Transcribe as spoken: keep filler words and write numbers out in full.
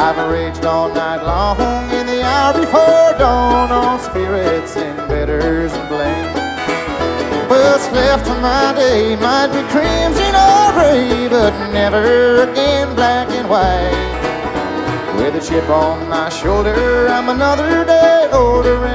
I've raged all night long in the hour before dawn on spirits and bitters and blame. What's left of my day might be crimson or gray, but never again black and white. With a chip on my shoulder, I'm another day older